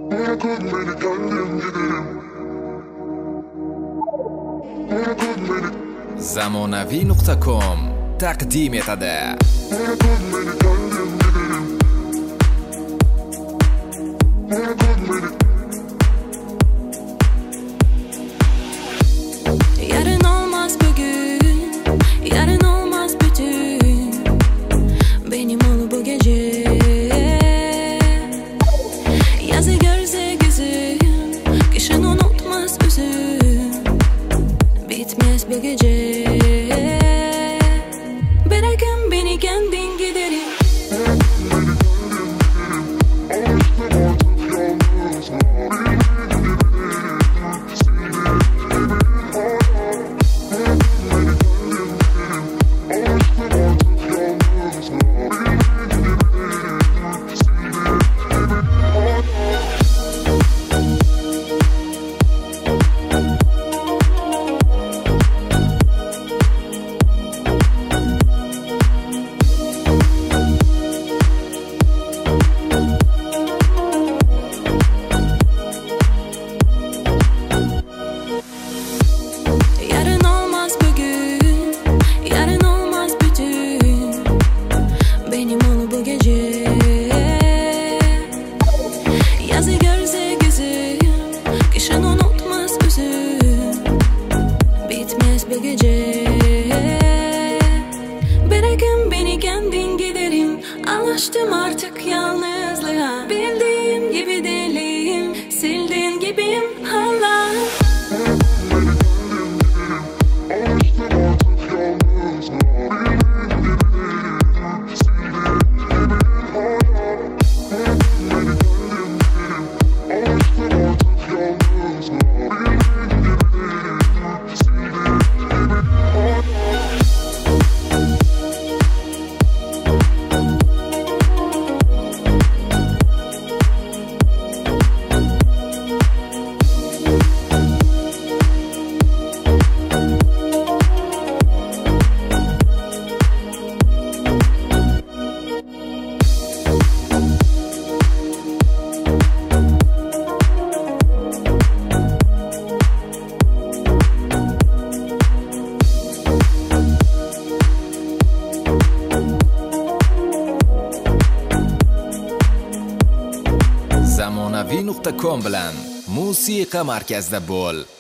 Bırakın beni kendim giderim. Bırakın beni. Zamonaviy.com taqdim etadi. Bırakın beni kendim giderim. Bırakın beni. Yarın olmaz bugün, yarın olmaz bütün. Benim ol bu gece. Yazı görse gözüm, kışın unutmaz üzüm. Bitmez bu gece. Bırakın beni kendin giderim. Yazı görse gözüm, kışın unutmaz üzüm. Bitmez bu gece. Bırakın beni kendin giderim. Alıştım artık yalnızlığa. Bildiğim gibi deliyim, sildiğin gibiyim hala. Zamonaviy.com bilan musiqa markazida bo'l.